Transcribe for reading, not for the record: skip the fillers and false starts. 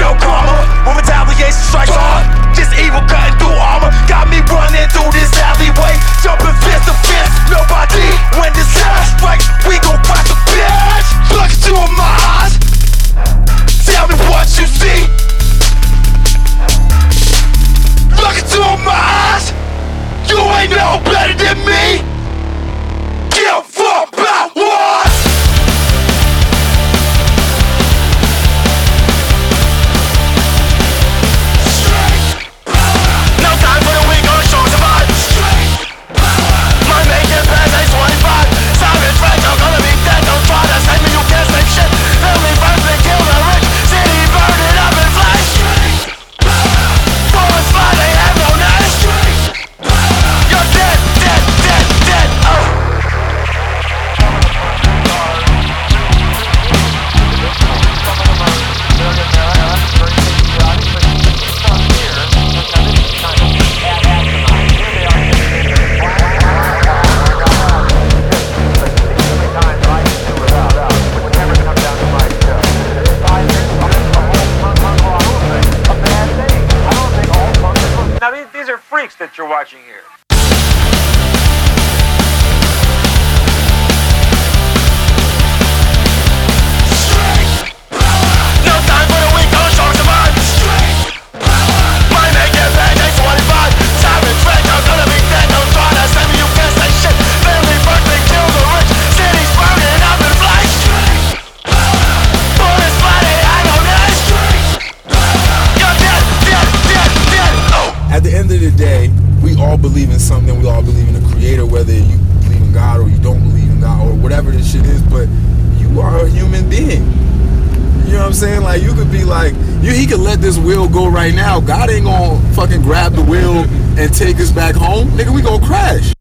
no karma. When retaliation strikes hard, just evil cutting through armor. Got me running through this alleyway, jumping fist to fist. Nobody, when disaster strikes, we gon' crack the bitch. Look into my eyes, tell me what you see. Look into my eyes, you ain't no better than me. Give a fuck about what? No time for the weak or strong survive. Mind making plans, I 25. Savage friends, I'm gonna be dead. Don't try to save me, you can't save shit. Family first, they kill the rich. City burning up in flames. Forest fire, they have no name. You're dead, dead, dead, dead. Oh. Now these are freaks that you're watching here. No time for the weak or strong survive. Mind making plans, I 25. Savage friends, I'm gonna be dead. Don't try to save me, you can't say shit. Family first, they kill the rich. Cities burning up in flames. Bullets fly, they have no name. You're dead, dead, dead, dead. Oh. At the end of the day, we all believe in something. We all believe in a creator, whether you believe in God or you don't believe in God or whatever this shit is, but you are a human being. You know what I'm saying? Like, you could be like, he could let this wheel go right now. God ain't gonna fucking grab the wheel and take us back home. Nigga, we gonna crash.